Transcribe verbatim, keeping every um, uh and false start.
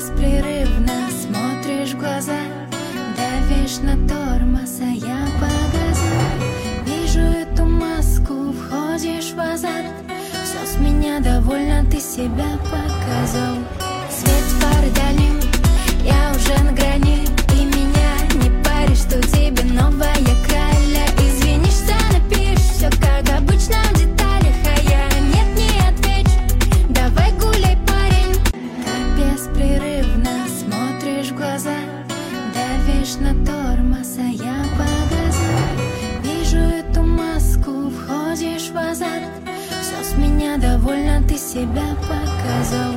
беспрерывно смотришь в глаза, давишь на тормоз, а я по газам. Вижу эту маску, входишь в азарт. Все с меня довольно, ты себя показал. Свет фары дали, я уже на грани. И меня не паришь, что тебе новая краля. Извинишься, напишешь все как обычно в деталях, а я нет, не отвечу. Давай гуляй, парень. Так беспрерывно смотришь в глаза, давишь на тормоз, а я по газам. Вижу эту маску, входишь в азарт. Все с меня довольно, ты себя показал.